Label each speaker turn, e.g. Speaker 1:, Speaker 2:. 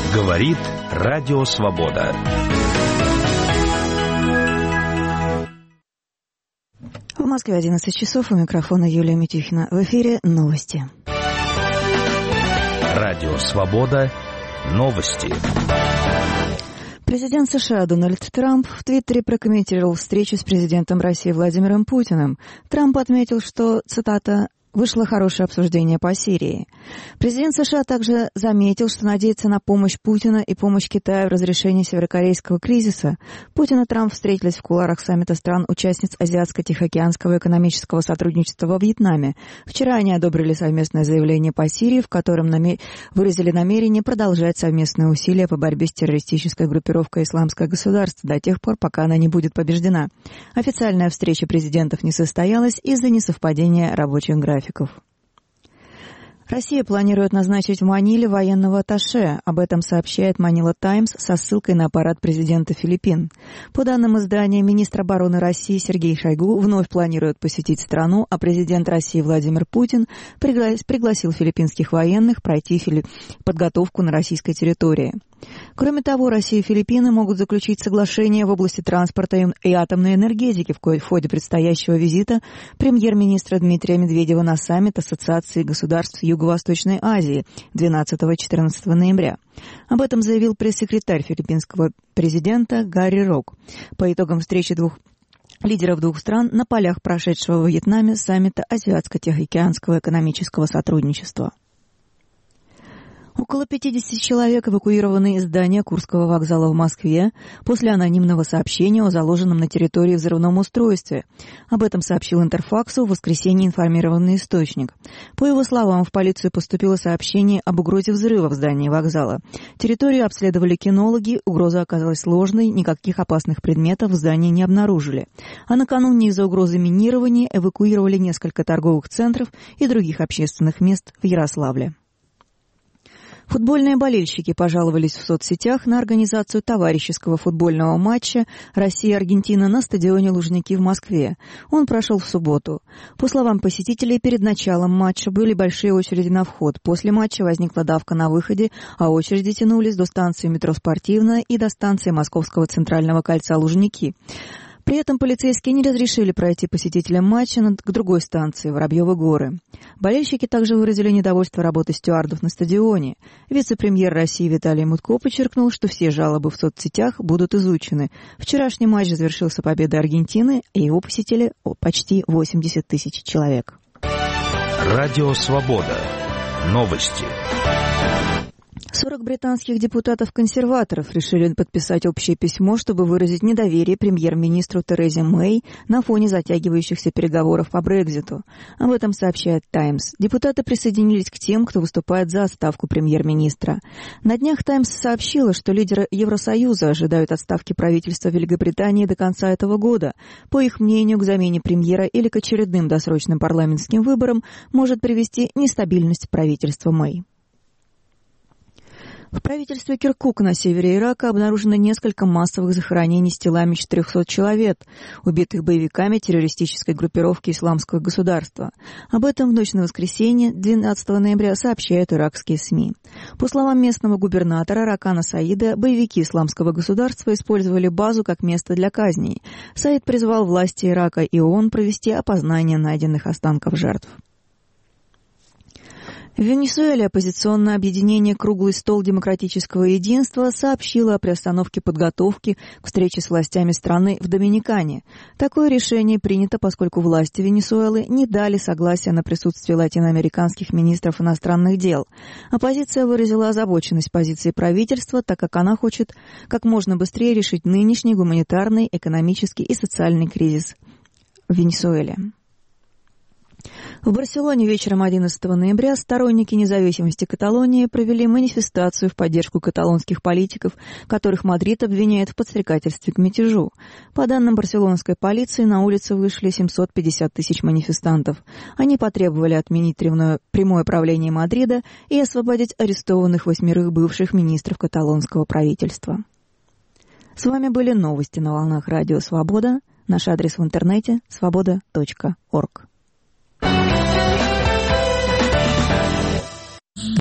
Speaker 1: Говорит Радио Свобода.
Speaker 2: В Москве 11 часов, у микрофона Юлия Митюхина. В эфире новости.
Speaker 1: Радио Свобода. Новости.
Speaker 2: Президент США Дональд Трамп в Твиттере прокомментировал встречу с президентом России Владимиром Путиным. Трамп отметил, что, цитата, «вышло хорошее обсуждение по Сирии». Президент США также заметил, что надеется на помощь Путина и помощь Китая в разрешении северокорейского кризиса. Путин и Трамп встретились в кулуарах саммита стран-участниц Азиатско-Тихоокеанского экономического сотрудничества во Вьетнаме. Вчера они одобрили совместное заявление по Сирии, в котором выразили намерение продолжать совместные усилия по борьбе с террористической группировкой «Исламское государство» до тех пор, пока она не будет побеждена. Официальная встреча президентов не состоялась из-за несовпадения рабочих графиков. Россия планирует назначить в Маниле военного атташе. Об этом сообщает Manila Times со ссылкой на аппарат президента Филиппин. По данным издания, министр обороны России Сергей Шойгу вновь планирует посетить страну, а президент России Владимир Путин пригласил филиппинских военных пройти подготовку на российской территории. Кроме того, Россия и Филиппины могут заключить соглашение в области транспорта и атомной энергетики в ходе предстоящего визита премьер-министра Дмитрия Медведева на саммит Ассоциации государств Юго-Восточной Азии 12-14 ноября. Об этом заявил пресс-секретарь филиппинского президента Гарри Рок. По итогам встречи лидеров двух стран на полях прошедшего во Вьетнаме саммита Азиатско-Тихоокеанского экономического сотрудничества. Около 50 человек эвакуированы из здания Курского вокзала в Москве после анонимного сообщения о заложенном на территории взрывном устройстве. Об этом сообщил Интерфаксу в воскресенье информированный источник. По его словам, в полицию поступило сообщение об угрозе взрыва в здании вокзала. Территорию обследовали кинологи, угроза оказалась ложной, никаких опасных предметов в здании не обнаружили. А накануне из-за угрозы минирования эвакуировали несколько торговых центров и других общественных мест в Ярославле. Футбольные болельщики пожаловались в соцсетях на организацию товарищеского футбольного матча Россия-Аргентина на стадионе Лужники в Москве. Он прошел в субботу. По словам посетителей, перед началом матча были большие очереди на вход. После матча возникла давка на выходе, а очереди тянулись до станции метро «Спортивная» и до станции Московского центрального кольца Лужники. При этом полицейские не разрешили пройти посетителям матча к другой станции, Воробьевы горы. Болельщики также выразили недовольство работой стюардов на стадионе. Вице-премьер России Виталий Мутко подчеркнул, что все жалобы в соцсетях будут изучены. Вчерашний матч завершился победой Аргентины, и его посетили почти 80 тысяч человек.
Speaker 1: Радио Свобода. Новости.
Speaker 2: 40 британских депутатов-консерваторов решили подписать общее письмо, чтобы выразить недоверие премьер-министру Терезе Мэй на фоне затягивающихся переговоров по Брекситу. Об этом сообщает «Таймс». Депутаты присоединились к тем, кто выступает за отставку премьер-министра. На днях «Таймс» сообщила, что лидеры Евросоюза ожидают отставки правительства Великобритании до конца этого года. По их мнению, к замене премьера или к очередным досрочным парламентским выборам может привести нестабильность правительства Мэй. В правительстве Киркука на севере Ирака обнаружено несколько массовых захоронений с телами 400 человек, убитых боевиками террористической группировки «Исламского государства». Об этом в ночь на воскресенье, 12 ноября, сообщают иракские СМИ. По словам местного губернатора Ракана Саида, боевики «Исламского государства» использовали базу как место для казней. Саид призвал власти Ирака и ООН провести опознание найденных останков жертв. В Венесуэле оппозиционное объединение «Круглый стол демократического единства» сообщило о приостановке подготовки к встрече с властями страны в Доминикане. Такое решение принято, поскольку власти Венесуэлы не дали согласия на присутствие латиноамериканских министров иностранных дел. Оппозиция выразила озабоченность позиции правительства, так как она хочет как можно быстрее решить нынешний гуманитарный, экономический и социальный кризис в Венесуэле. В Барселоне вечером 11 ноября сторонники независимости Каталонии провели манифестацию в поддержку каталонских политиков, которых Мадрид обвиняет в подстрекательстве к мятежу. По данным барселонской полиции, на улицы вышли 750 тысяч манифестантов. Они потребовали отменить прямое правление Мадрида и освободить арестованных 8 бывших министров каталонского правительства. С вами были новости на волнах Радио Свобода. Наш адрес в интернете – svoboda.org.